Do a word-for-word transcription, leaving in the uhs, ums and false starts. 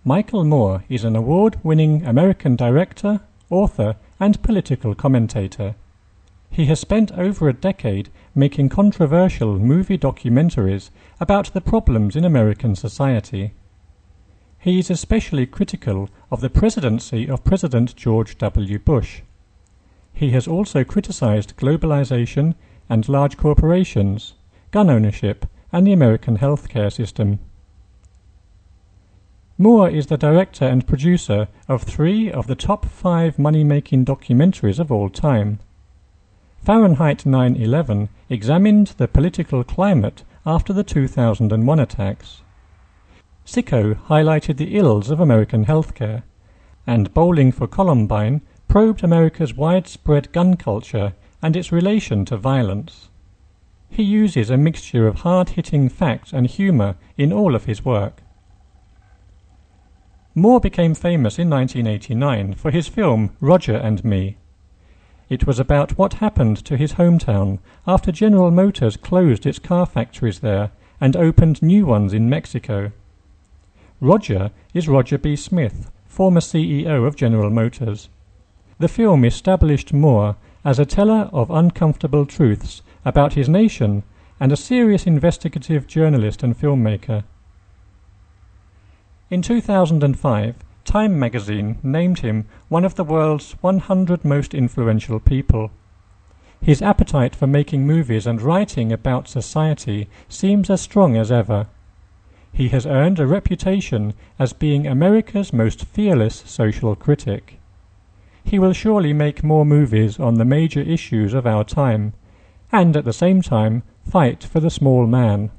Michael Moore is an award-winning American director, author, and political commentator. He has spent over a decade making controversial movie documentaries about the problems in American society. He is especially critical of the presidency of President George W. Bush. He has also criticized globalization and large corporations, gun ownership, and the American healthcare system. Moore is the director and producer of three of the top five money-making documentaries of all time. Fahrenheit nine eleven examined the political climate after the two thousand one attacks. Sicko highlighted the ills of American healthcare, and Bowling for Columbine probed America's widespread gun culture and its relation to violence. He uses a mixture of hard-hitting fact and humor in all of his work. Moore became famous in nineteen eighty-nine for his film Roger and Me. It was about what happened to his hometown after General Motors closed its car factories there and opened new ones in Mexico. Roger is Roger B. Smith, former C E O of General Motors. The film established Moore as a teller of uncomfortable truths about his nation and a serious investigative journalist and filmmaker. In two thousand five, Time magazine named him one of the world's one hundred most influential people. His appetite for making movies and writing about society seems as strong as ever. He has earned a reputation as being America's most fearless social critic. He will surely make more movies on the major issues of our time, and at the same time fight for the small man.